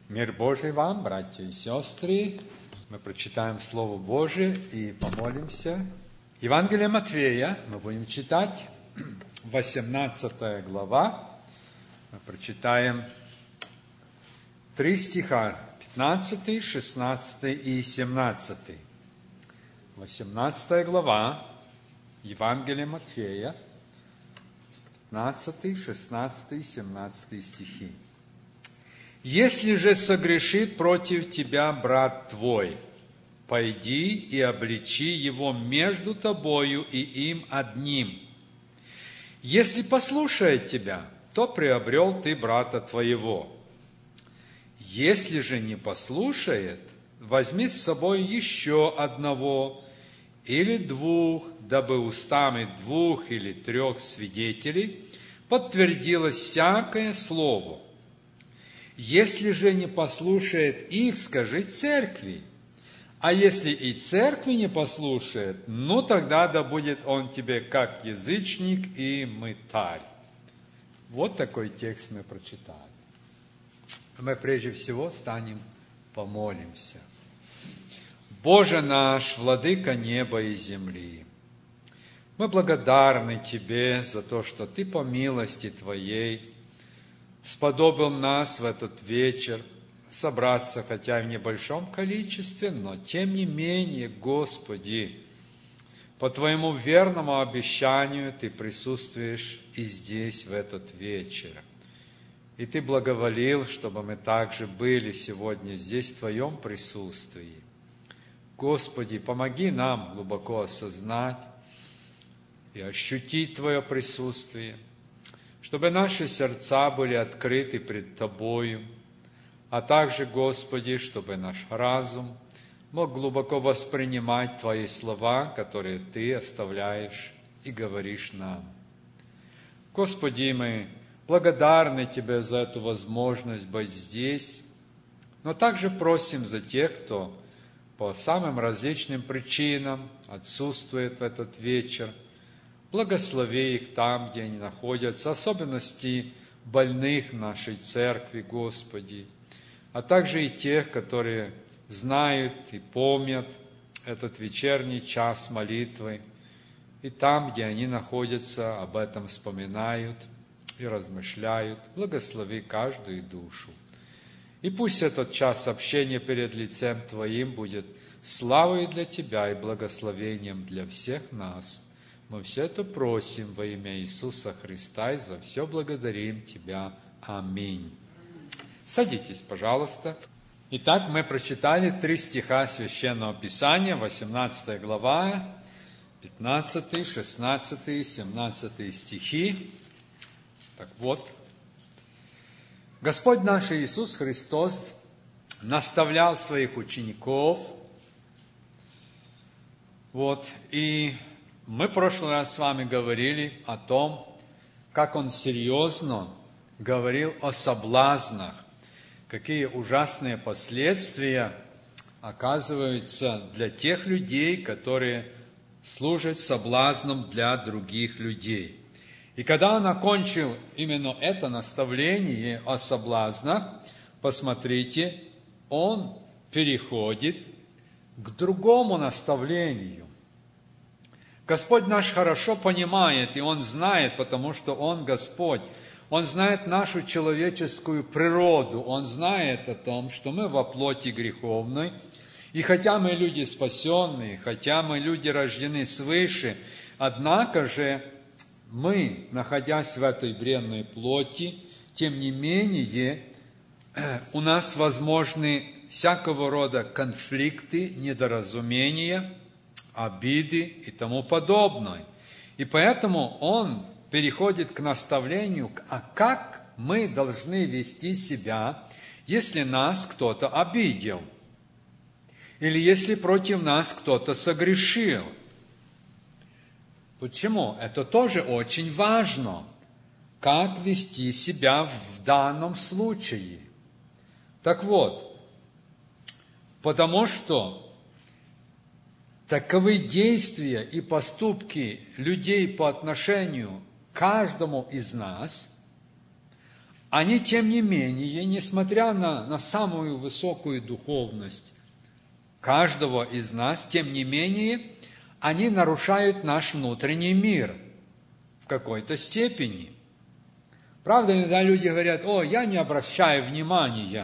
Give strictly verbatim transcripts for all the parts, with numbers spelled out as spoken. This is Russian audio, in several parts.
Мир Божий вам, братья и сестры. Мы прочитаем Слово Божие и помолимся. Евангелие Матфея мы будем читать, восемнадцатая глава. Мы прочитаем три стиха, пятнадцатый, шестнадцатый и семнадцатый. восемнадцатая глава Евангелия Матфея, пятнадцатый, шестнадцатый и семнадцатый стихи. «Если же согрешит против тебя брат твой, пойди и обличи его между тобою и им одним. Если послушает тебя, то приобрел ты брата твоего. Если же не послушает, возьми с собой еще одного или двух, дабы устами двух или трех свидетелей подтвердилось всякое слово. Если же не послушает их, скажи церкви. А если и церкви не послушает, ну тогда да будет он тебе как язычник и мытарь». Вот такой текст мы прочитали. Мы прежде всего станем помолимся. Боже наш, владыка неба и земли, мы благодарны Тебе за то, что Ты по милости Твоей сподобил нас в этот вечер собраться, хотя и в небольшом количестве, но тем не менее, Господи, по Твоему верному обещанию Ты присутствуешь и здесь в этот вечер. И Ты благоволил, чтобы мы также были сегодня здесь в Твоем присутствии. Господи, помоги нам глубоко осознать и ощутить Твое присутствие, чтобы наши сердца были открыты пред Тобою, а также, Господи, чтобы наш разум мог глубоко воспринимать Твои слова, которые Ты оставляешь и говоришь нам. Господи, мы благодарны Тебе за эту возможность быть здесь, но также просим за тех, кто по самым различным причинам отсутствует в этот вечер. Благослови их там, где они находятся, особенности больных в нашей церкви, Господи, а также и тех, которые знают и помнят этот вечерний час молитвы, и там, где они находятся, об этом вспоминают и размышляют. Благослови каждую душу. И пусть этот час общения перед лицем Твоим будет славой для Тебя и благословением для всех нас. Мы все это просим во имя Иисуса Христа и за все благодарим Тебя. Аминь. Садитесь, пожалуйста. Итак, мы прочитали три стиха Священного Писания, восемнадцатая глава, пятнадцатый, шестнадцатый и семнадцатый стихи. Так вот, Господь наш Иисус Христос наставлял своих учеников, вот, и мы в прошлый раз с вами говорили о том, как Он серьезно говорил о соблазнах, какие ужасные последствия оказываются для тех людей, которые служат соблазном для других людей. И когда Он окончил именно это наставление о соблазнах, посмотрите, Он переходит к другому наставлению. Господь наш хорошо понимает, и Он знает, потому что Он Господь. Он знает нашу человеческую природу. Он знает о том, что мы во плоти греховной. И хотя мы люди спасенные, хотя мы люди рождены свыше, однако же мы, находясь в этой бренной плоти, тем не менее, у нас возможны всякого рода конфликты, недоразумения, обиды и тому подобное. И поэтому Он переходит к наставлению, а как мы должны вести себя, если нас кто-то обидел, или если против нас кто-то согрешил. Почему? Это тоже очень важно, как вести себя в данном случае. Так вот, потому что таковы действия и поступки людей по отношению к каждому из нас, они, тем не менее, несмотря на, на самую высокую духовность каждого из нас, тем не менее, они нарушают наш внутренний мир в какой-то степени. Правда, иногда люди говорят: о, я не обращаю внимания.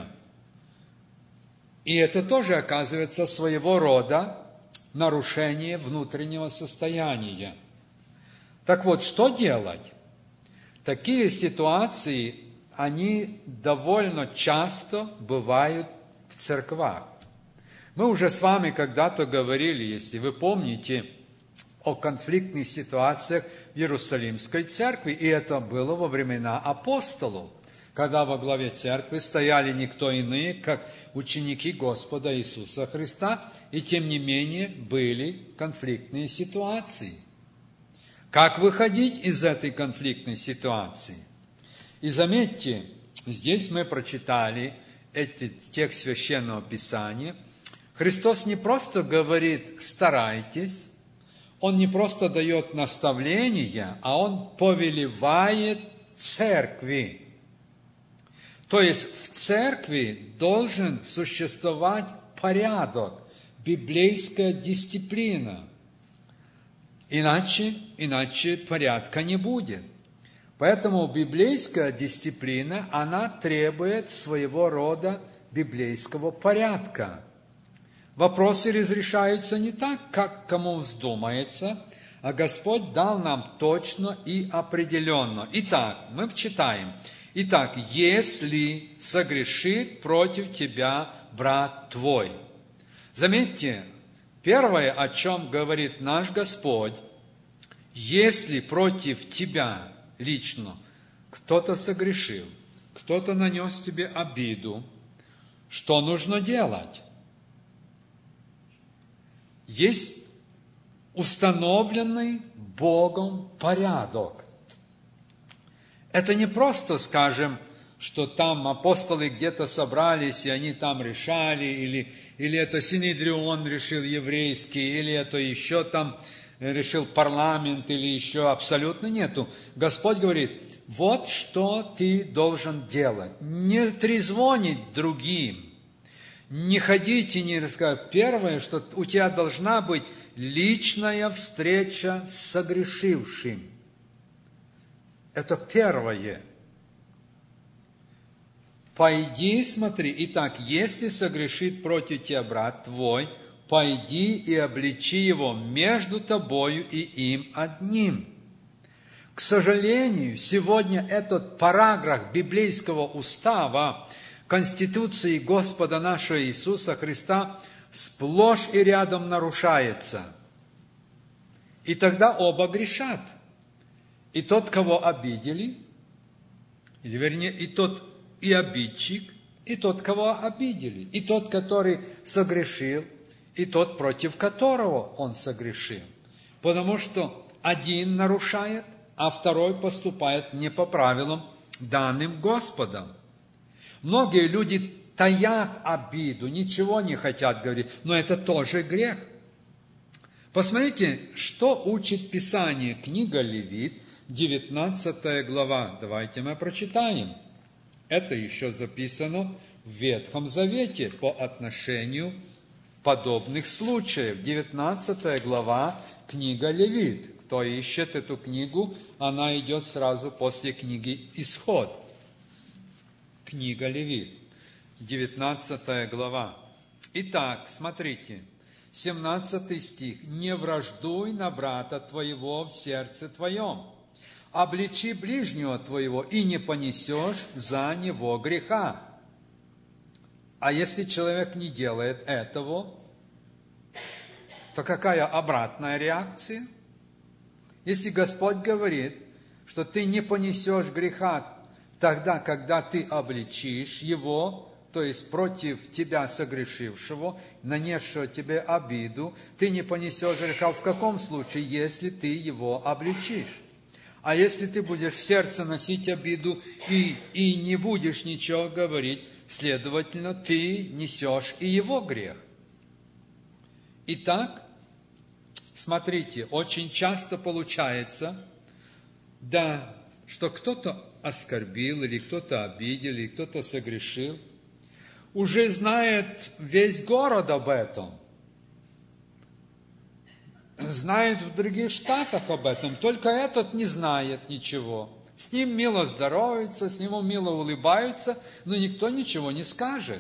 И это тоже оказывается своего рода нарушение внутреннего состояния. Так вот, что делать? Такие ситуации, они довольно часто бывают в церквах. Мы уже с вами когда-то говорили, если вы помните, о конфликтных ситуациях в Иерусалимской церкви, и это было во времена апостолов, когда во главе церкви стояли никто иные, как ученики Господа Иисуса Христа, и тем не менее были конфликтные ситуации. Как выходить из этой конфликтной ситуации? И заметьте, здесь мы прочитали этот текст Священного Писания. Христос не просто говорит «старайтесь», Он не просто дает наставления, а Он повелевает церкви. То есть в церкви должен существовать порядок, библейская дисциплина. Иначе, иначе порядка не будет. Поэтому библейская дисциплина, она требует своего рода библейского порядка. Вопросы разрешаются не так, как кому вздумается, а Господь дал нам точно и определенно. Итак, мы читаем. Итак, если согрешит против тебя брат твой. Заметьте, первое, о чем говорит наш Господь, если против тебя лично кто-то согрешил, кто-то нанес тебе обиду, что нужно делать? Есть установленный Богом порядок. Это не просто, скажем, что там апостолы где-то собрались, и они там решали, или, или это Синедрион решил еврейский, или это еще там решил парламент, или еще абсолютно нету. Господь говорит: вот что ты должен делать. Не трезвонить другим, не ходить и не рассказывать. Первое, что у тебя должна быть личная встреча с согрешившим. Это первое. Пойди, смотри. Итак, если согрешит против тебя брат твой, пойди и обличи его между тобою и им одним. К сожалению, сегодня этот параграф библейского устава, Конституции Господа нашего Иисуса Христа, сплошь и рядом нарушается. И тогда оба грешат. И тот, кого обидели, или вернее, и тот, и обидчик, и тот, кого обидели, и тот, который согрешил, и тот, против которого он согрешил. Потому что один нарушает, а второй поступает не по правилам, данным Господом. Многие люди таят обиду, ничего не хотят говорить, но это тоже грех. Посмотрите, что учит Писание, книга Левит, девятнадцатая глава. Давайте мы прочитаем. Это еще записано в Ветхом Завете по отношению подобных случаев. девятнадцатая глава, книга Левит. Кто ищет эту книгу, она идет сразу после книги Исход. Книга Левит, девятнадцатая глава. Итак, смотрите, семнадцатый стих. «Не враждуй на брата твоего в сердце твоем, обличи ближнего твоего, и не понесешь за него греха». А если человек не делает этого, то какая обратная реакция? Если Господь говорит, что ты не понесешь греха тогда, когда ты обличишь его, то есть против тебя согрешившего, нанесшего тебе обиду, ты не понесешь греха в каком случае? Если ты его обличишь. А если ты будешь в сердце носить обиду и, и не будешь ничего говорить, следовательно, ты несешь и его грех. Итак, смотрите, очень часто получается, да, что кто-то оскорбил, или кто-то обидел, или кто-то согрешил, уже знает весь город об этом. Знает в других штатах об этом, только этот не знает ничего. С ним мило здороваются, с нему мило улыбаются, но никто ничего не скажет.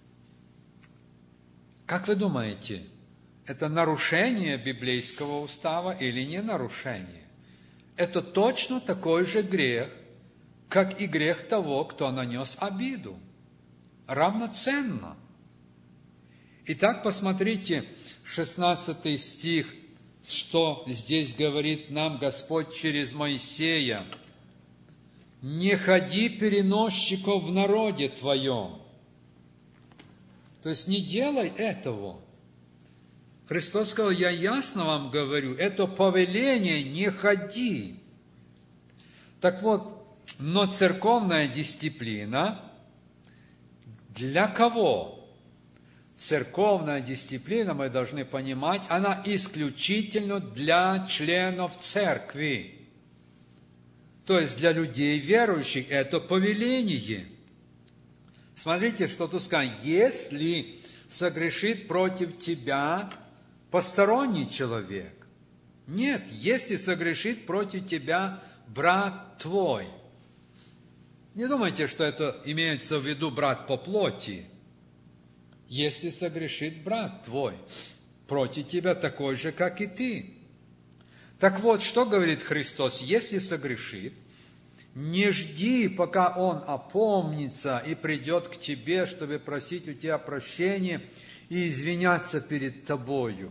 Как вы думаете, это нарушение библейского устава или не нарушение? Это точно такой же грех, как и грех того, кто нанес обиду. Равноценно. Итак, посмотрите, шестнадцатый стих, что здесь говорит нам Господь через Моисея. «Не ходи переносчиков в народе твоем». То есть не делай этого. Христос сказал, я ясно вам говорю, это повеление не ходи. Так вот, но церковная дисциплина для кого? Церковная дисциплина, мы должны понимать, она исключительно для членов церкви. То есть для людей верующих это повеление. Смотрите, что тут сказано. Если согрешит против тебя посторонний человек. Нет, если согрешит против тебя брат твой. Не думайте, что это имеется в виду брат по плоти. Если согрешит брат твой против тебя такой же, как и ты. Так вот, что говорит Христос? Если согрешит, не жди, пока он опомнится и придет к тебе, чтобы просить у тебя прощения и извиняться перед тобою.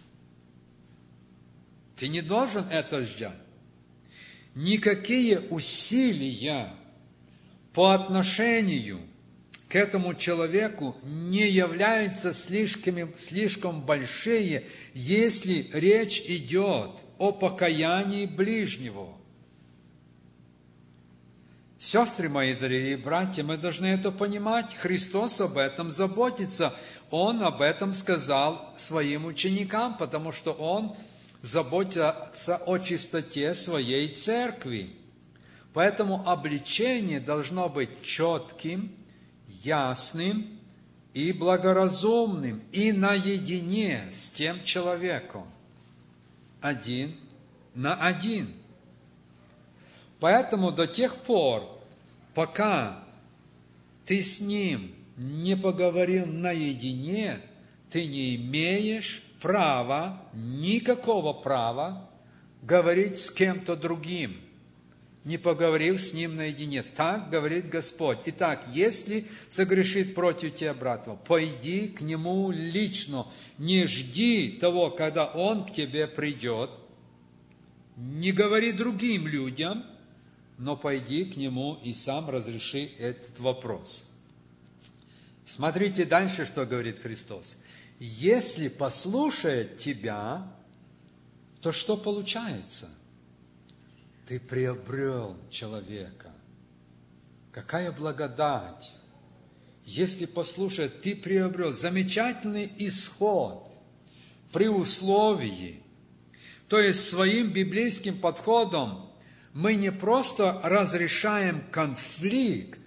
Ты не должен это ждать. Никакие усилия по отношению к этому человеку не являются слишком, слишком большие, если речь идет о покаянии ближнего. Сестры мои, дорогие братья, мы должны это понимать. Христос об этом заботится. Он об этом сказал своим ученикам, потому что Он заботится о чистоте своей церкви. Поэтому обличение должно быть четким, ясным и благоразумным, и наедине с тем человеком. Один на один. Поэтому до тех пор, пока ты с ним не поговорил наедине, ты не имеешь права, никакого права говорить с кем-то другим, не поговорив с ним наедине. Так говорит Господь. Итак, если согрешит против тебя брат твой, пойди к нему лично, не жди того, когда он к тебе придет, не говори другим людям, но пойди к нему и сам разреши этот вопрос. Смотрите дальше, что говорит Христос. Если послушает тебя, то что получается? Ты приобрел человека. Какая благодать! Если послушает, ты приобрел замечательный исход при условии. То есть своим библейским подходом мы не просто разрешаем конфликт,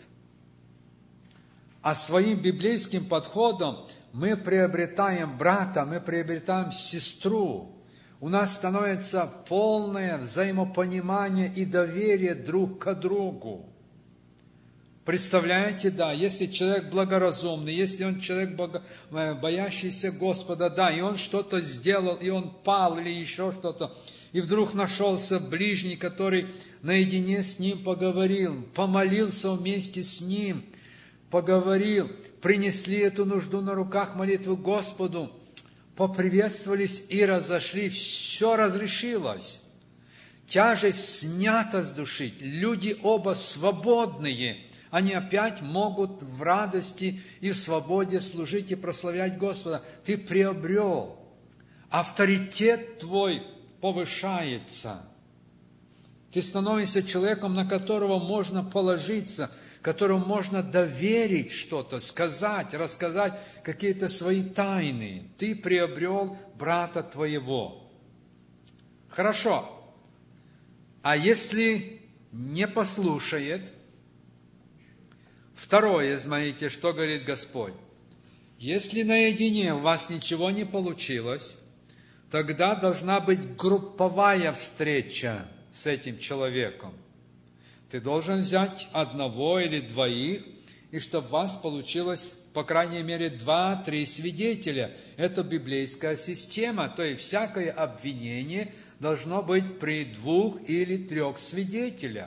а своим библейским подходом мы приобретаем брата, мы приобретаем сестру. У нас становится полное взаимопонимание и доверие друг к другу. Представляете, да, если человек благоразумный, если он человек боящийся Господа, да, и он что-то сделал, и он пал или еще что-то, и вдруг нашелся ближний, который наедине с ним поговорил, помолился вместе с ним, поговорил, принесли эту нужду на руках молитвы Господу, поприветствовались и разошли, все разрешилось. Тяжесть снята с души, люди оба свободные, они опять могут в радости и в свободе служить и прославлять Господа. Ты приобрел, авторитет твой повышается. Ты становишься человеком, на которого можно положиться, которому можно доверить что-то, сказать, рассказать какие-то свои тайны. Ты приобрел брата твоего. Хорошо. А если не послушает. Второе, смотрите, что говорит Господь. Если наедине у вас ничего не получилось, тогда должна быть групповая встреча с этим человеком. Ты должен взять одного или двоих, и чтобы у вас получилось, по крайней мере, два-три свидетеля. Это библейская система, то есть всякое обвинение должно быть при двух или трех свидетелях.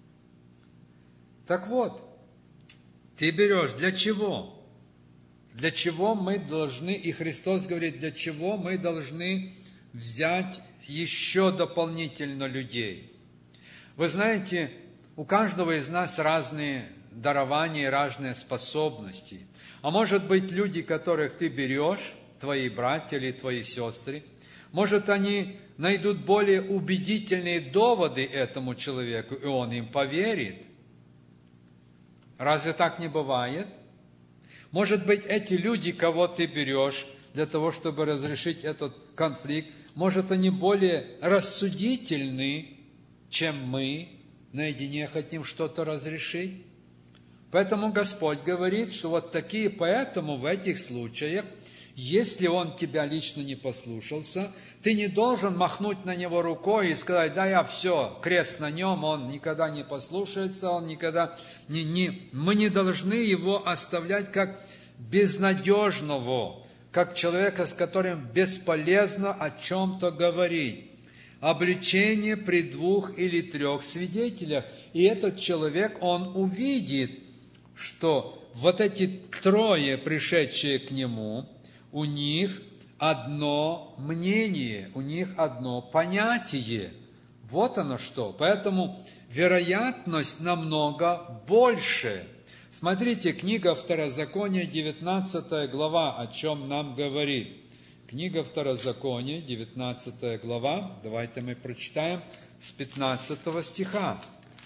Так вот, ты берешь для чего? Для чего мы должны, и Христос говорит, для чего мы должны взять еще дополнительно людей? Вы знаете, у каждого из нас разные дарования, разные способности. А может быть, люди, которых ты берешь, твои братья или твои сестры, может, они найдут более убедительные доводы этому человеку, и он им поверит. Разве так не бывает? Может быть, эти люди, кого ты берешь для того, чтобы разрешить этот конфликт, может, они более рассудительны, чем мы, наедине хотим что-то разрешить. Поэтому Господь говорит, что вот такие, поэтому в этих случаях, если он тебя лично не послушался, ты не должен махнуть на него рукой и сказать, да, я все, крест на нем, он никогда не послушается, он никогда не... не... Мы не должны его оставлять как безнадежного, как человека, с которым бесполезно о чем-то говорить. Обличение при двух или трех свидетелях. И этот человек, он увидит, что вот эти трое, пришедшие к нему, у них одно мнение, у них одно понятие. Вот оно что. Поэтому вероятность намного больше. Смотрите, книга Второзакония, девятнадцатая глава, о чем нам говорит. Книга Второзакония, девятнадцатая глава, давайте мы прочитаем с пятнадцатого стиха.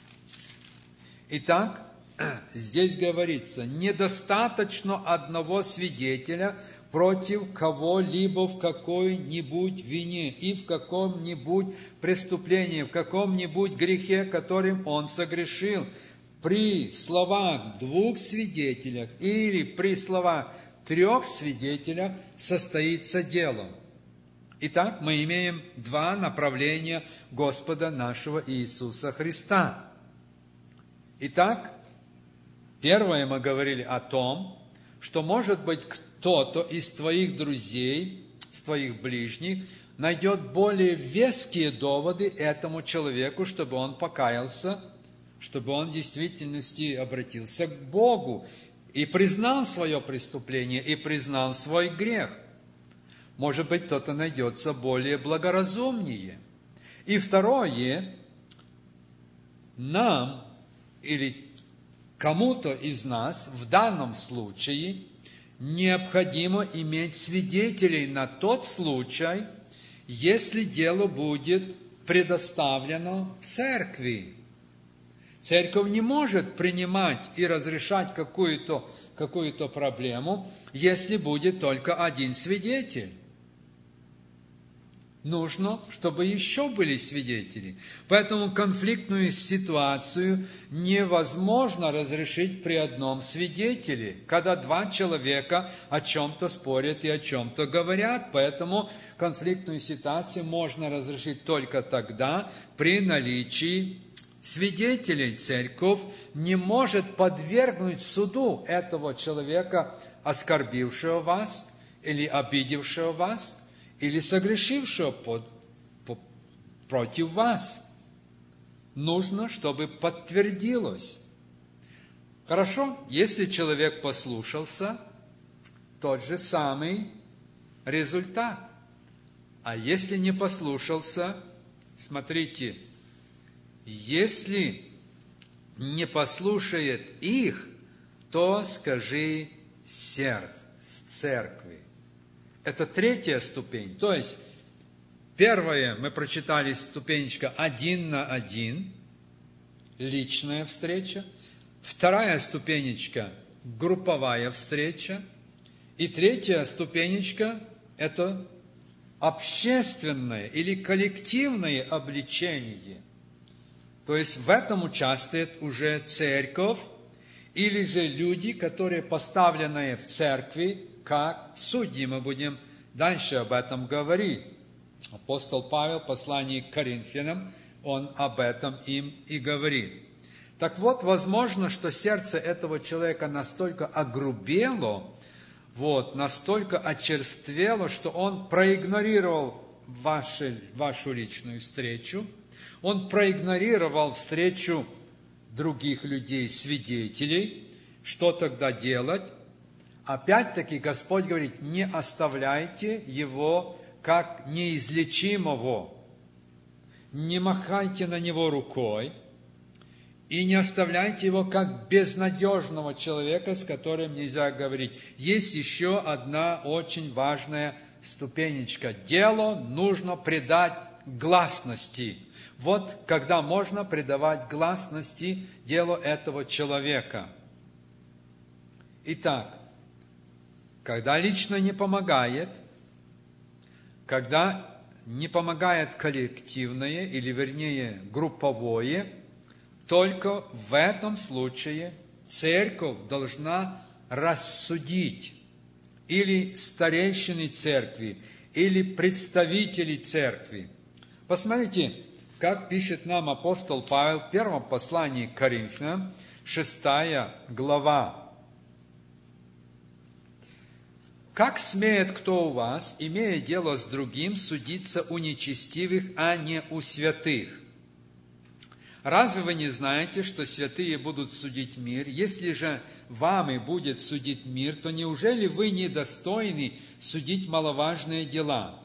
Итак, здесь говорится, недостаточно одного свидетеля против кого-либо в какой-нибудь вине и в каком-нибудь преступлении, в каком-нибудь грехе, которым он согрешил. При словах двух свидетелях или при словах трех свидетелях состоится дело. Итак, мы имеем два направления Господа нашего Иисуса Христа. Итак, первое мы говорили о том, что, может быть, кто-то из твоих друзей, из твоих ближних, найдет более веские доводы этому человеку, чтобы он покаялся, чтобы он в действительности обратился к Богу и признал свое преступление, и признал свой грех. Может быть, кто-то найдется более благоразумнее. И второе, нам или кому-то из нас в данном случае необходимо иметь свидетелей на тот случай, если дело будет предоставлено церкви. Церковь не может принимать и разрешать какую-то, какую-то проблему, если будет только один свидетель. Нужно, чтобы еще были свидетели. Поэтому конфликтную ситуацию невозможно разрешить при одном свидетеле, когда два человека о чем-то спорят и о чем-то говорят. Поэтому конфликтную ситуацию можно разрешить только тогда, при наличии свидетелей. Церковь не может подвергнуть суду этого человека, оскорбившего вас или обидевшего вас, или согрешившего под, по, против вас. Нужно, чтобы подтвердилось. Хорошо, если человек послушался, тот же самый результат. А если не послушался, смотрите, если не послушает их, то скажи сердце, церкви. Это третья ступень. То есть, первое, мы прочитали ступенечка один на один, личная встреча. Вторая ступенечка – групповая встреча. И третья ступенечка – это общественное или коллективное обличение. То есть в этом участвует уже церковь, или же люди, которые поставлены в церкви как судьи. Мы будем дальше об этом говорить. Апостол Павел в послании к Коринфянам, он об этом им и говорит. Так вот, возможно, что сердце этого человека настолько огрубело, вот, настолько очерствело, что он проигнорировал ваши, вашу личную встречу, он проигнорировал встречу других людей, свидетелей. Что тогда делать? Опять-таки Господь говорит, не оставляйте его как неизлечимого, не махайте на него рукой и не оставляйте его как безнадежного человека, с которым нельзя говорить. Есть еще одна очень важная ступенечка. Делу нужно придать гласности. Вот когда можно придавать гласности делу этого человека. Итак, когда лично не помогает, когда не помогает коллективное, или вернее групповое, только в этом случае церковь должна рассудить, или старейшины церкви, или представители церкви. Посмотрите, как пишет нам апостол Павел в первом послании к Коринфянам, шестая глава. «Как смеет кто у вас, имея дело с другим, судиться у нечестивых, а не у святых? Разве вы не знаете, что святые будут судить мир? Если же вам и будет судить мир, то неужели вы недостойны судить маловажные дела?»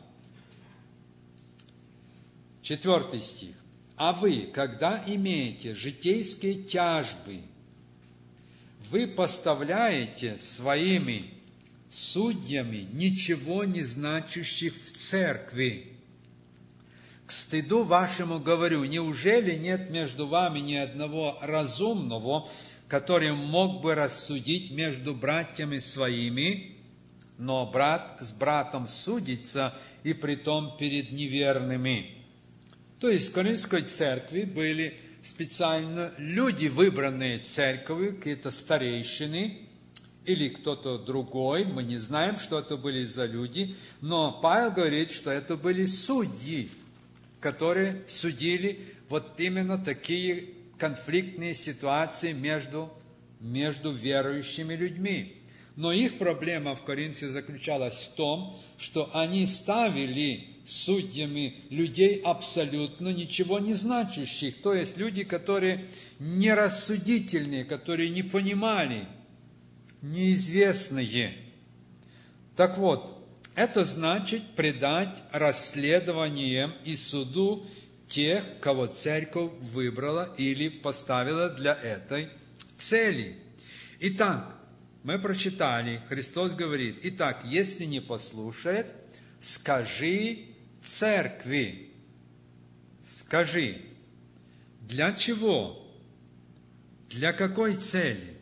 Четвертый стих. «А вы, когда имеете житейские тяжбы, вы поставляете своими судьями ничего не значащих в церкви. К стыду вашему говорю, неужели нет между вами ни одного разумного, который мог бы рассудить между братьями своими, но брат с братом судится, и притом перед неверными?» То есть в Коринфской церкви были специально люди, выбранные церковью, какие-то старейшины или кто-то другой, мы не знаем, что это были за люди, но Павел говорит, что это были судьи, которые судили вот именно такие конфликтные ситуации между, между верующими людьми. Но их проблема в Коринфе заключалась в том, что они ставили судьями людей абсолютно ничего не значащих, то есть люди, которые нерассудительные, которые не понимали, неизвестные. Так вот, это значит предать расследованиям и суду тех, кого церковь выбрала или поставила для этой цели. Итак, мы прочитали, Христос говорит, «Итак, если не послушает, скажи церкви». Скажи. Для чего? Для какой цели?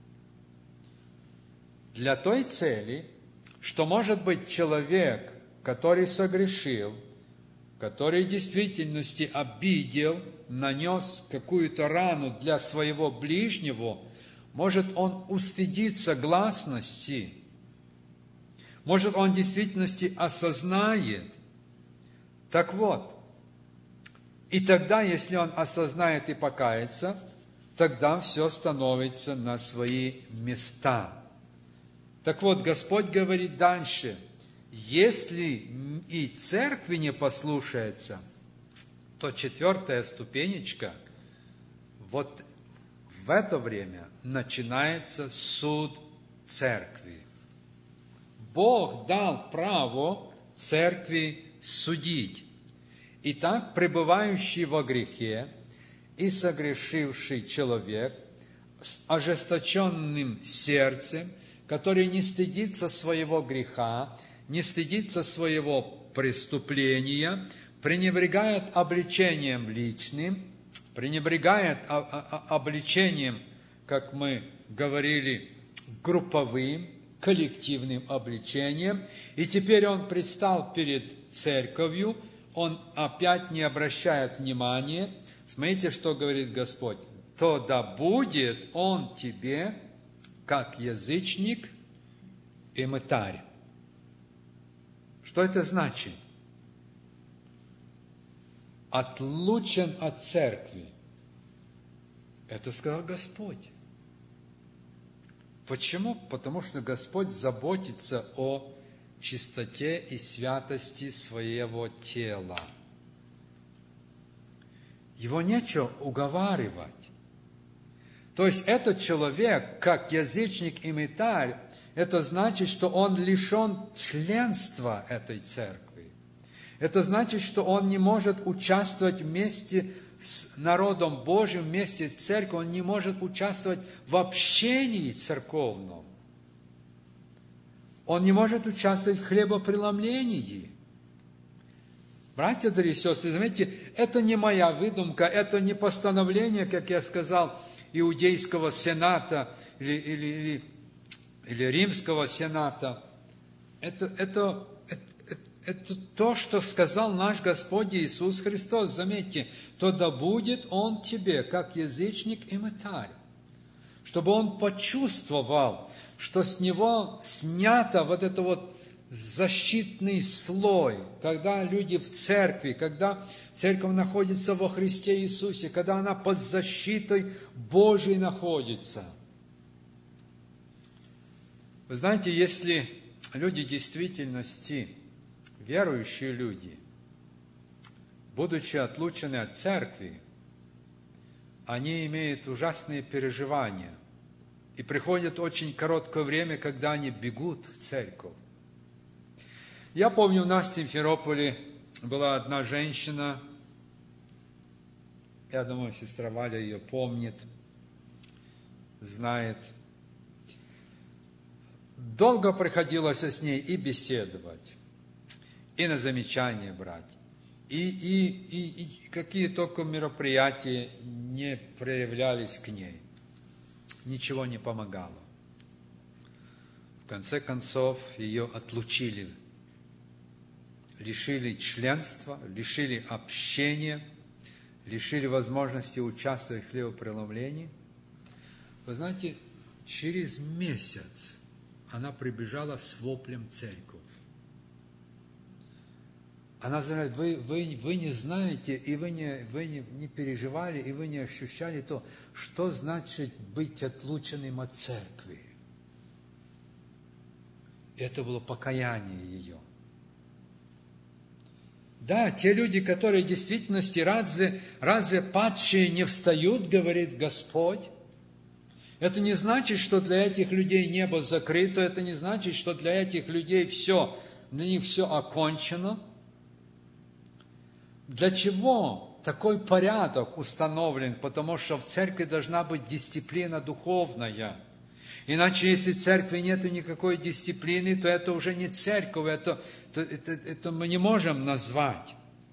Для той цели, что, может быть, человек, который согрешил, который в действительности обидел, нанес какую-то рану для своего ближнего, может, он устыдится гласности, может, он в действительности осознает. Так вот, и тогда, если он осознает и покается, тогда все становится на свои места. Так вот, Господь говорит дальше, если и церкви не послушается, то четвертая ступенечка, вот в это время начинается суд церкви. Бог дал право церкви судить. Итак, пребывающий во грехе и согрешивший человек с ожесточенным сердцем, который не стыдится своего греха, не стыдится своего преступления, пренебрегает обличением личным, пренебрегает обличением, как мы говорили, групповым, коллективным обличением, и теперь он предстал перед церковью, он опять не обращает внимания Смотрите, что говорит Господь. То да будет он тебе, как язычник и мытарь. Что это значит? Отлучен от церкви. Это сказал Господь. Почему? Потому что Господь заботится о чистоте и святости своего тела. Его нечего уговаривать. То есть этот человек, как язычник и мытарь, это значит, что он лишен членства этой церкви. Это значит, что он не может участвовать вместе с народом Божьим, вместе с церковью, он не может участвовать в общении церковном. Он не может участвовать в хлебопреломлении. Братья, дорогие сестры, заметьте, это не моя выдумка, это не постановление, как я сказал, Иудейского сената или, или, или, или Римского сената. Это, это, это, это то, что сказал наш Господь Иисус Христос. Заметьте, то да будет Он тебе, как язычник и мытарь, чтобы он почувствовал, что с него снято вот это вот защитный слой, когда люди в церкви, когда церковь находится во Христе Иисусе, когда она под защитой Божией находится. Вы знаете, если люди действительности, верующие люди, будучи отлучены от церкви, они имеют ужасные переживания. И приходит очень короткое время, когда они бегут в церковь. Я помню, у нас в Симферополе была одна женщина, я думаю, сестра Валя ее помнит, знает. Долго приходилось с ней и беседовать, и на замечания брать, и, и, и, и какие только мероприятия не проявлялись к ней. Ничего не помогало. В конце концов, ее отлучили, лишили членства, лишили общения, лишили возможности участвовать в хлебопреломлении. Вы знаете, через месяц она прибежала с воплем в церковь. Она говорит, вы, вы, вы не знаете, и вы, не, вы не, не переживали, и вы не ощущали то, что значит быть отлученным от церкви. Это было покаяние ее. Да, те люди, которые в действительности, разве, разве падшие не встают, говорит Господь? Это не значит, что для этих людей небо закрыто, это не значит, что для этих людей все, для них все окончено. Для чего такой порядок установлен? Потому что в церкви должна быть дисциплина духовная. Иначе, если в церкви нет никакой дисциплины, то это уже не церковь, это, это, это, это мы не можем назвать.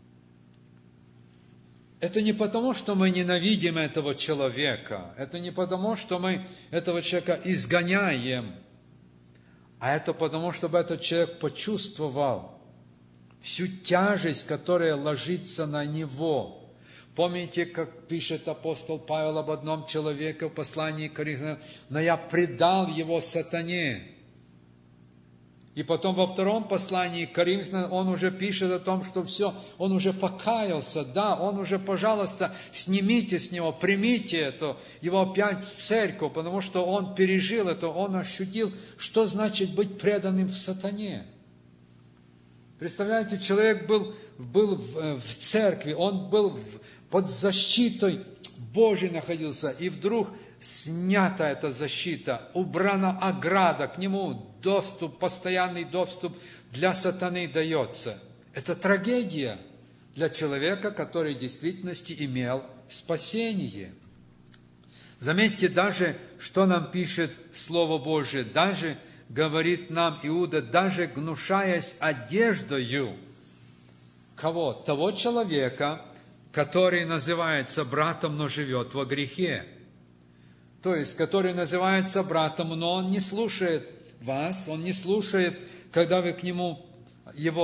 Это не потому, что мы ненавидим этого человека, это не потому, что мы этого человека изгоняем, а это потому, чтобы этот человек почувствовал всю тяжесть, которая ложится на него. Помните, как пишет апостол Павел об одном человеке в послании к Коринфянам, но я предал его сатане. И потом во втором послании к Коринфянам он уже пишет о том, что все, он уже покаялся, да, он уже, пожалуйста, снимите с него, примите это, его опять в церковь, потому что он пережил это, он ощутил, что значит быть преданным в сатане. Представляете, человек был, был в, в церкви, он был в, под защитой Божией находился, и вдруг снята эта защита, убрана ограда, к нему доступ, постоянный доступ для сатаны дается. Это трагедия для человека, который в действительности имел спасение. Заметьте даже, что нам пишет Слово Божие, даже говорит нам Иуда, даже гнушаясь одеждою, кого? Того человека, который называется братом, но живет во грехе. То есть, который называется братом, но он не слушает вас, он не слушает, когда вы к нему, его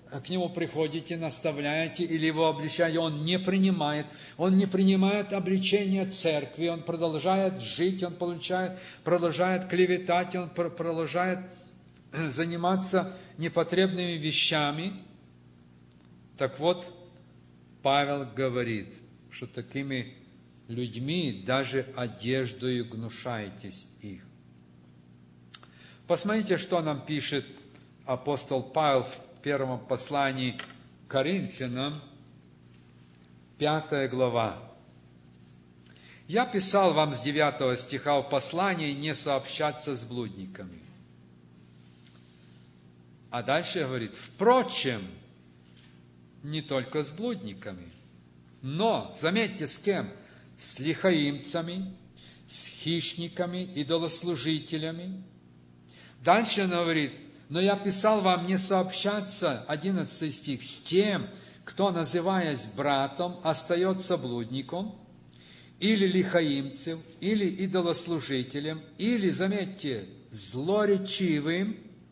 к нему приходите, наставляете или его обличаете, он не принимает. Он не принимает обличение церкви, он продолжает жить, он получает, продолжает клеветать, он продолжает заниматься непотребными вещами. Так вот, Павел говорит, что такими людьми даже одеждою гнушаетесь их. Посмотрите, что нам пишет апостол Павел в первом послании к Коринфянам, пятая глава. «Я писал вам с девятого стиха в послании не сообщаться с блудниками». А дальше говорит, «Впрочем, не только с блудниками, но, заметьте, с кем? С лихаимцами, с хищниками, идолослужителями». Дальше он говорит, «Но я писал вам не сообщаться», одиннадцатый стих, «с тем, кто, называясь братом, остается блудником, или лихаимцем, или идолослужителем, или, заметьте, злоречивым».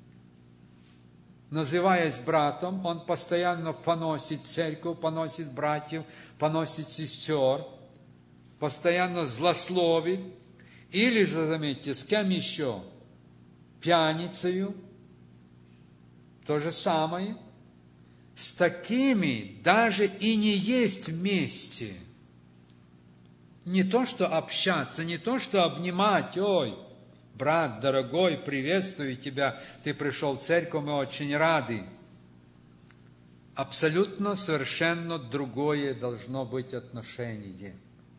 Называясь братом, он постоянно поносит церковь, поносит братьев, поносит сестер, постоянно злословит. Или же, заметьте, с кем еще? Пьяницею. То же самое. С такими даже и не есть вместе. Не то, что общаться, не то, что обнимать, ой, брат, дорогой, приветствую тебя, ты пришел в церковь, мы очень рады. Абсолютно, совершенно другое должно быть отношение.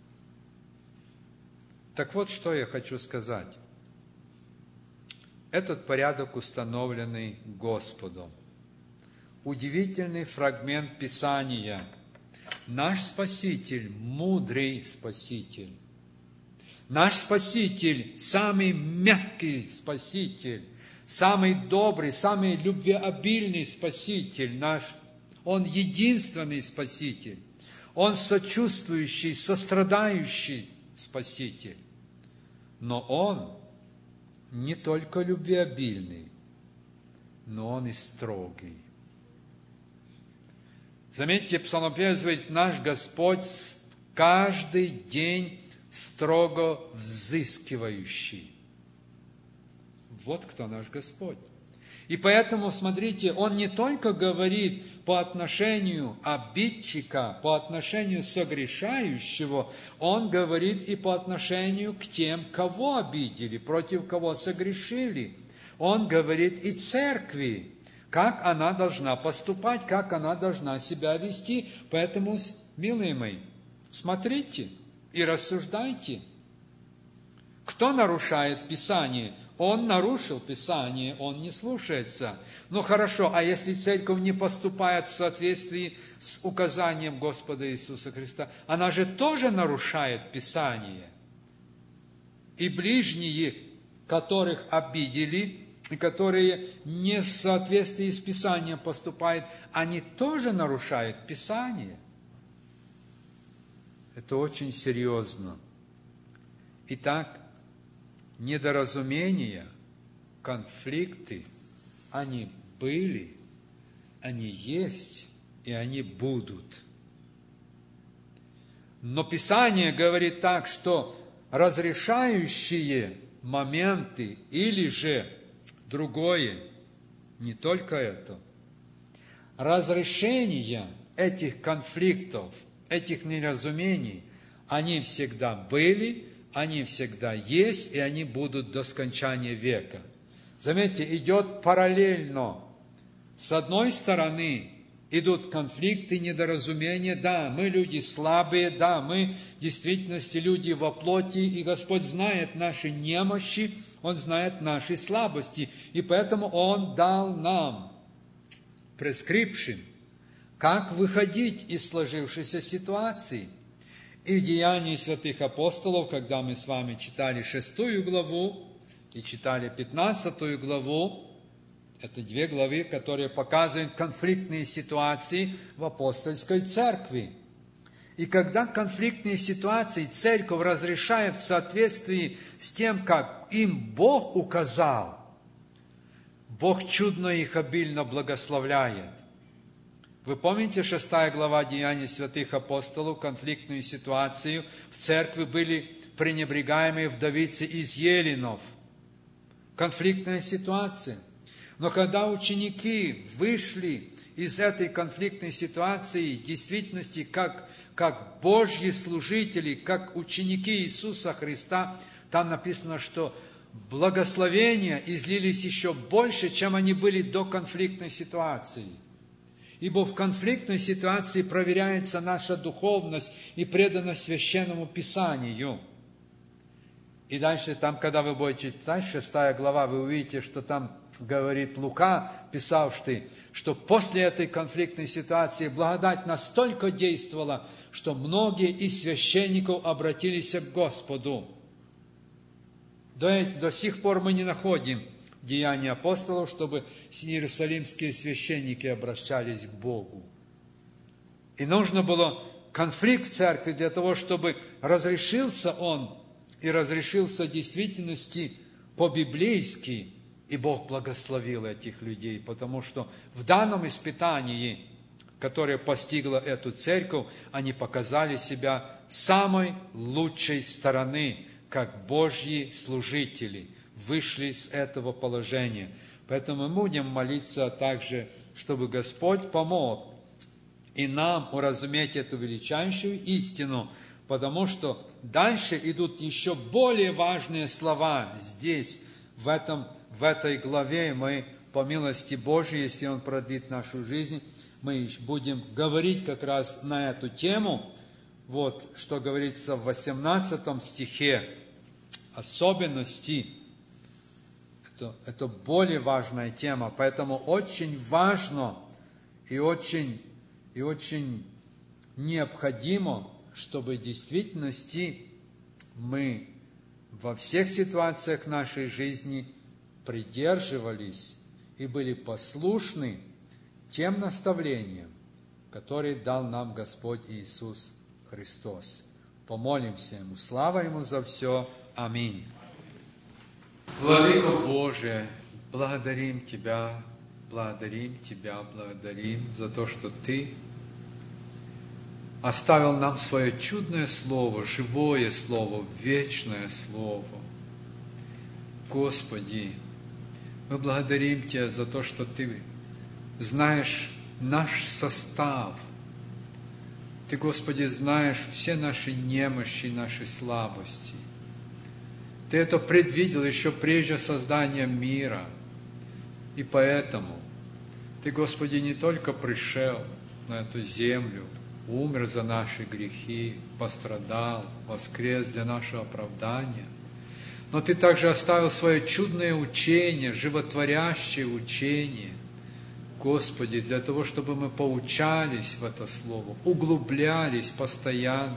Так вот, что я хочу сказать. Этот порядок установленный Господом. Удивительный фрагмент Писания. Наш Спаситель, мудрый Спаситель. Наш Спаситель, самый мягкий Спаситель, самый добрый, самый любвеобильный Спаситель наш. Он единственный Спаситель. Он сочувствующий, сострадающий Спаситель. Но Он не только любвеобильный, но Он и строгий. Заметьте, псалмопевец говорит, наш Господь каждый день строго взыскивающий. Вот кто наш Господь. И поэтому, смотрите, Он не только говорит по отношению обидчика, по отношению согрешающего, Он говорит и по отношению к тем, кого обидели, против кого согрешили. Он говорит и церкви, как она должна поступать, как она должна себя вести. Поэтому, милые мои, смотрите и рассуждайте. Кто нарушает Писание? Он нарушил Писание, он не слушается. Ну хорошо, а если церковь не поступает в соответствии с указанием Господа Иисуса Христа, она же тоже нарушает Писание. И ближние, которых обидели, и которые не в соответствии с Писанием поступают, они тоже нарушают Писание. Это очень серьезно. Итак, недоразумения, конфликты, они были, они есть и они будут. Но Писание говорит так, что разрешающие моменты или же другое, не только это, разрешение этих конфликтов, этих неразумений, они всегда были, они всегда есть, и они будут до скончания века. Заметьте, идет параллельно. С одной стороны идут конфликты, недоразумения. Да, мы люди слабые, да, мы в действительности люди во плоти, и Господь знает наши немощи, Он знает наши слабости, и поэтому Он дал нам prescription, как выходить из сложившейся ситуации. И в Деянии святых апостолов, когда мы с вами читали шестую главу и читали пятнадцатую главу, это две главы, которые показывают конфликтные ситуации в апостольской церкви. И когда конфликтные ситуации церковь разрешает в соответствии с тем, как им Бог указал, Бог чудно их обильно благословляет. Вы помните шестая глава Деяний святых апостолов, конфликтную ситуацию? В церкви были пренебрегаемые вдовицы из Еленов. Конфликтная ситуация. Но когда ученики вышли из этой конфликтной ситуации, в действительности, как, как Божьи служители, как ученики Иисуса Христа, там написано, что благословения излились еще больше, чем они были до конфликтной ситуации. Ибо в конфликтной ситуации проверяется наша духовность и преданность Священному Писанию. И дальше, там, когда вы будете читать, шестая глава, вы увидите, что там говорит Лука, писавший, что после этой конфликтной ситуации благодать настолько действовала, что многие из священников обратились к Господу. До, до сих пор мы не находим Деяния апостолов, чтобы иерусалимские священники обращались к Богу. И нужно было конфликт в церкви для того, чтобы разрешился он, и разрешился в действительности по-библейски, и Бог благословил этих людей, потому что в данном испытании, которое постигло эту церковь, они показали себя самой лучшей стороны, как Божьи служители, вышли с этого положения. Поэтому мы будем молиться также, чтобы Господь помог и нам уразуметь эту величайшую истину, потому что дальше идут еще более важные слова здесь, в, этом, в этой главе. Мы, по милости Божией, если Он продлит нашу жизнь, мы будем говорить как раз на эту тему. Вот, что говорится в восемнадцатом стихе, особенности. Это, это более важная тема, поэтому очень важно и очень, и очень необходимо, чтобы в действительности мы во всех ситуациях нашей жизни придерживались и были послушны тем наставлениям, которые дал нам Господь Иисус Христос. Помолимся Ему. Слава Ему за все. Аминь. Владыка Божий, благодарим Тебя, благодарим Тебя, благодарим за то, что Ты оставил нам свое чудное Слово, живое Слово, вечное Слово. Господи, мы благодарим Тебя за то, что Ты знаешь наш состав. Ты, Господи, знаешь все наши немощи, наши слабости. Ты это предвидел еще прежде создания мира. И поэтому Ты, Господи, не только пришел на эту землю, умер за наши грехи, пострадал, воскрес для нашего оправдания, но Ты также оставил свое чудное учение, животворящее учение, Господи, для того, чтобы мы поучались в это Слово, углублялись постоянно,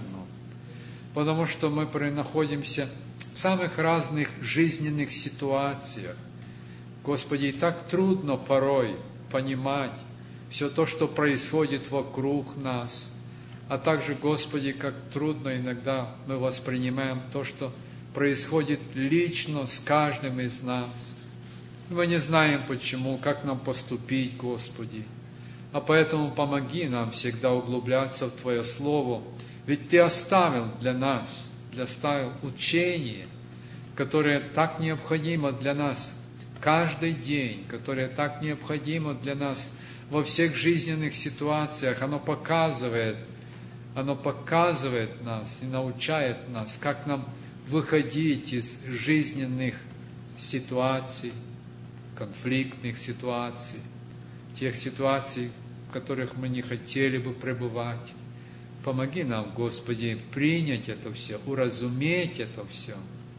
потому что мы находимся в самых разных жизненных ситуациях. Господи, и так трудно порой понимать все то, что происходит вокруг нас, а также, Господи, как трудно иногда мы воспринимаем то, что происходит лично с каждым из нас. Мы не знаем почему, как нам поступить, Господи. А поэтому помоги нам всегда углубляться в Твое Слово, ведь Ты оставил для нас, для оставил учение, которое так необходимо для нас каждый день, которое так необходимо для нас во всех жизненных ситуациях. Оно показывает, оно показывает нас и научает нас, как нам выходить из жизненных ситуаций, конфликтных ситуаций, тех ситуаций, в которых мы не хотели бы пребывать. Помоги нам, Господи, принять это все, уразуметь это все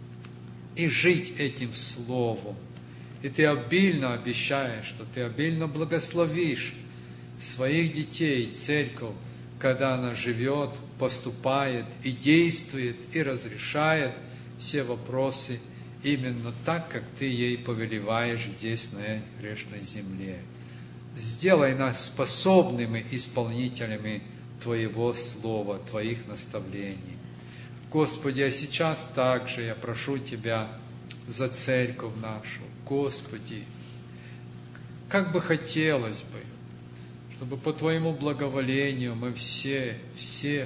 и жить этим Словом. И Ты обильно обещаешь, что Ты обильно благословишь своих детей, церковь, когда она живет, поступает и действует, и разрешает все вопросы именно так, как Ты ей повелеваешь здесь, на грешной земле. Сделай нас способными исполнителями Твоего Слова, Твоих наставлений. Господи, а сейчас также я прошу Тебя за церковь нашу. Господи, как бы хотелось бы, чтобы по Твоему благоволению мы все, все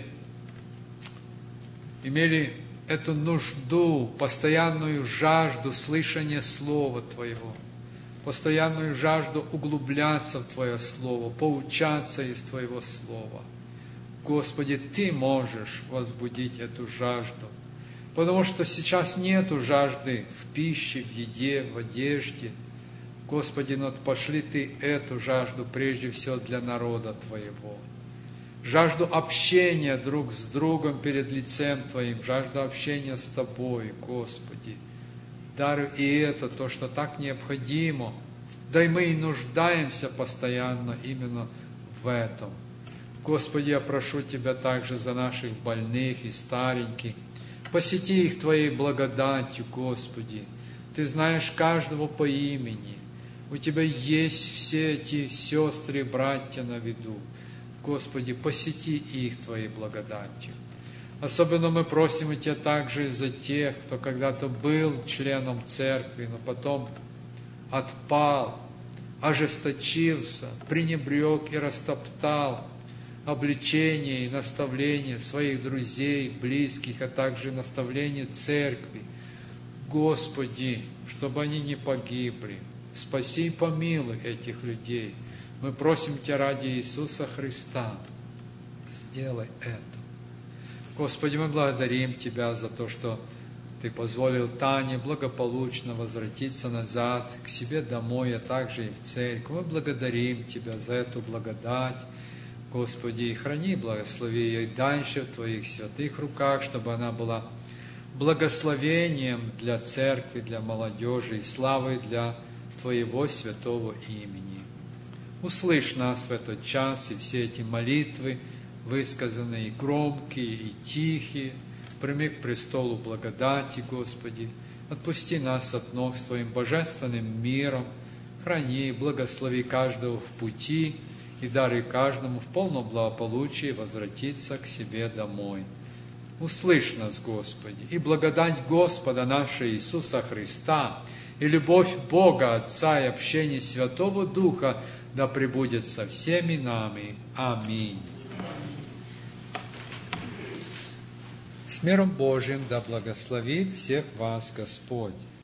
имели эту нужду, постоянную жажду слышания Слова Твоего, постоянную жажду углубляться в Твое Слово, поучаться из Твоего Слова. Господи, Ты можешь возбудить эту жажду, потому что сейчас нету жажды в пище, в еде, в одежде. Господи, но пошли Ты эту жажду прежде всего для народа Твоего. Жажду общения друг с другом перед лицем Твоим, жажду общения с Тобой, Господи. Даруй и это, то, что так необходимо. Да и мы и нуждаемся постоянно именно в этом. Господи, я прошу Тебя также за наших больных и стареньких. Посети их Твоей благодатью, Господи. Ты знаешь каждого по имени. У Тебя есть все эти сестры и братья на виду. Господи, посети их Твоей благодатью. Особенно мы просим и Тебя также за тех, кто когда-то был членом церкви, но потом отпал, ожесточился, пренебрег и растоптал обличение и наставление своих друзей, близких, а также наставление церкви. Господи, чтобы они не погибли. Спаси и помилуй этих людей. Мы просим Тебя ради Иисуса Христа. Сделай это. Господи, мы благодарим Тебя за то, что Ты позволил Тане благополучно возвратиться назад к себе домой, а также и в церковь. Мы благодарим Тебя за эту благодать. Господи, и храни, и благослови ее и дальше в Твоих святых руках, чтобы она была благословением для церкви, для молодежи и славой для Твоего святого имени. Услышь нас в этот час и все эти молитвы, высказанные и громкие, и тихие. Прими к престолу благодати, Господи. Отпусти нас от ног с Твоим божественным миром. Храни и благослови каждого в пути и даруй каждому в полном благополучии возвратиться к себе домой. Услышь нас, Господи, и благодать Господа нашего Иисуса Христа, и любовь Бога Отца и общение Святого Духа да пребудет со всеми нами. Аминь. С миром Божьим да благословит всех вас Господь.